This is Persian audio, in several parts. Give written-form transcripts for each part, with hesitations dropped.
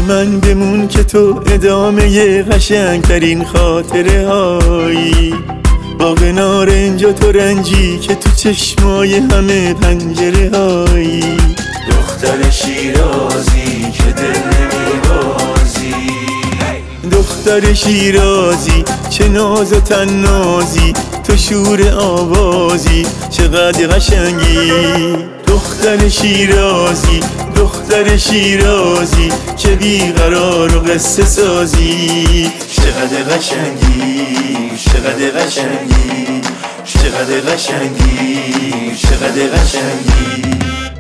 من بمون که تو ادامه قشنگترین خاطره هایی، باغ نارنج و ترنجی که تو چشمای همه پنجره هایی. دختر شیرازی که دل نمیبازی، دختر شیرازی چه ناز و تنازی، تو شور آوازی چقدر قشنگی. دختر شیرازی، دختر شیرازی که بیقرار و قصه سازی، چقدر قشنگی، چقدر قشنگی، چقدر قشنگی، چقدر قشنگی.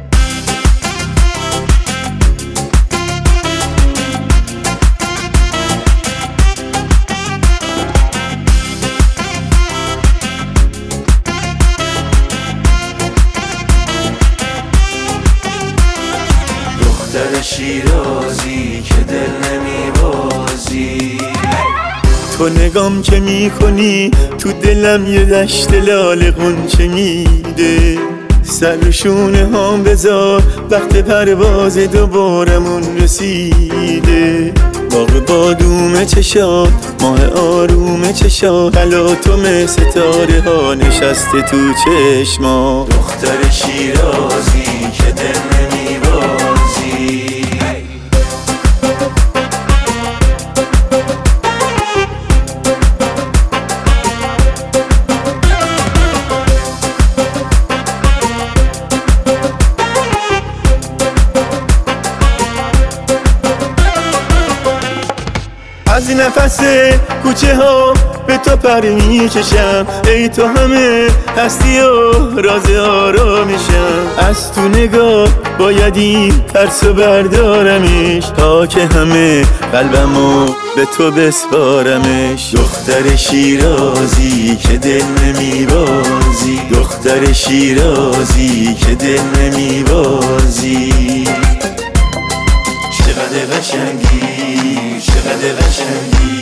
دختر شیرازی که دل نمیبازی، تو نگام که میکنی تو دلم یه دشت لاله غنچه میده. سر شونه هام بذار وقت پرواز دوبارمون رسیده. باغ بادوم چشات، ماه آروم چشات، تلاطم ستاره ها نشسته تو چشما. دختر شیرازی که دل نمیبازی، از نفس کوچه ها به تو پر میکشم، ای تو همه هستی و راز آرامشم. از تو نگاه باید این ترسو بردارمش، تا که همه قلبمو به تو بسپارمش. دختر شیرازی که دل نمیبازی، دختر شیرازی که دل نمیبازی. چقدر قشنگی، چقدر قشنگی،